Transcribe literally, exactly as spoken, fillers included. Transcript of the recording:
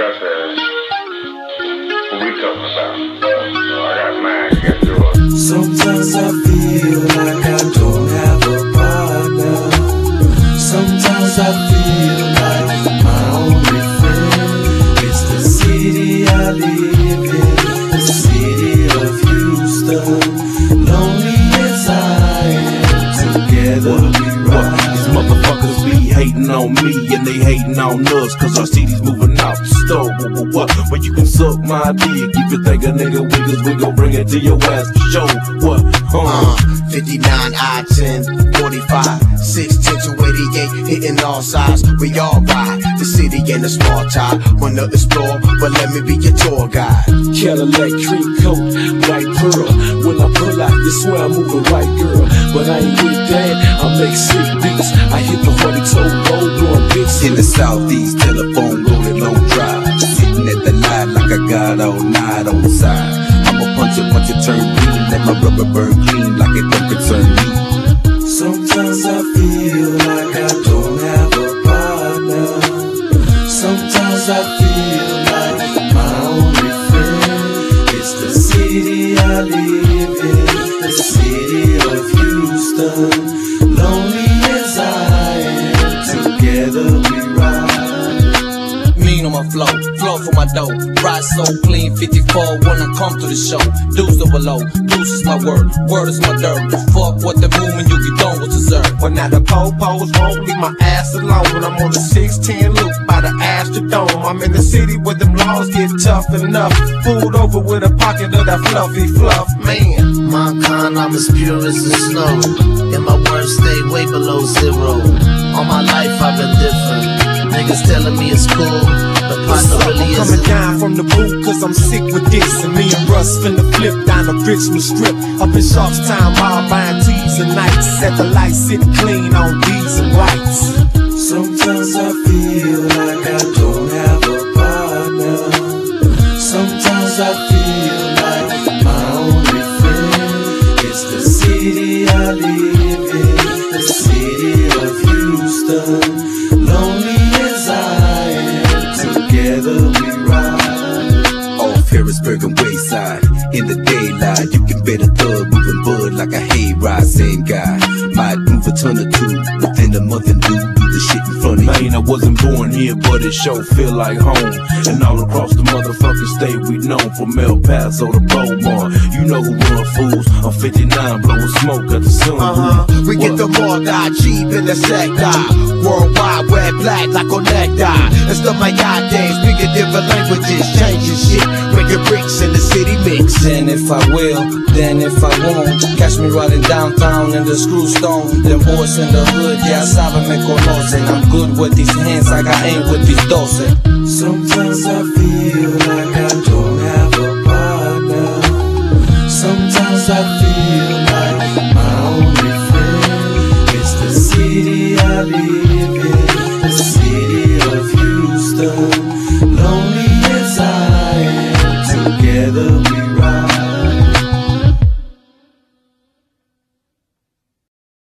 I said, what we talking about? So I got mine, you got yours. Sometimes I feel like I don't have a partner. Sometimes I feel like my only friend. It's the city I live in, the city of Houston. Lonely as I am, together we ride. These motherfuckers be hating on me and they hating on us, cause our city's moving out the store. What, what, what? Well, you can suck my dick if you think a nigga wiggles, we gon' bring it to your ass for sure. What? Uh, uh fifty-nine, I ten, forty-five, six ten to eighty-eight, hitting all sides. We all ride. The city ain't a small tie. Wanna explore, but let me be your tour guide. Cadillac cream coat, white pearl. When I pull out, you swear I'm moving right, girl. But I ain't with that, I make sick beats. I hit the forty toe road, blowing bits. In the southeast, telephone rolling on drive. Sitting at the light like I got all night on the side. I'ma punch it, punch it, turn green. Let my rubber burn clean like it don't concern me. Sometimes I feel like I don't have a partner. Sometimes I feel like my only friend. It's the city I live in, the city of Houston. Lonely as I am, together we ride. Mean on my flow, flow for my dough. Ride so clean, fifty-four when I come to the show. Deuce over low, deuce is my word, word is my dirt. Fuck what the movement you get done was deserved. But now the po-pos won't leave my ass alone. When I'm on the six ten loop by the Astrodome. I'm in the city where them laws get tough enough. Fooled over with a pocket of that fluffy fluff, man. My kind, I'm as pure as the snow, and my words stay way below zero. All my life I've been different. Niggas telling me it's cool, but possibly I'm coming down from the boot cause I'm sick with this. And me and Russ finna flip down the Richmond Strip. Up in Sharpstown, all buying tees and nights. At the lights sitting clean on D's and whites. Sometimes I feel like I don't have a partner. Sometimes I feel like my only friend. It's the city I live in, the city of Houston. Lonely as I am, together we ride. Off Harrisburg and Wayside, in the daylight, you can bet a thug moving bud like a hayride. Same guy, might move a ton or two within a month and do the shit in front of you. Man, I wasn't born here, but it sure feel like home. And all across the motherfucking state, we known from El Paso to Beaumont. You know who run fools. I'm fifty-nine, blowing smoke at the sun. Uh-huh. We get the more die cheap in the sector. Worldwide, wear black like on necktie. And stuff like God days, speaking different languages, changing shit. Breaking bricks in the city mix. Then if I will, then if I won't, catch me riding downtown in the screw stone. Them boys in the hood, yeah, saben me conocen. I'm good with these hands like I ain't with these doce. Sometimes I feel like I don't have a partner. Sometimes I feel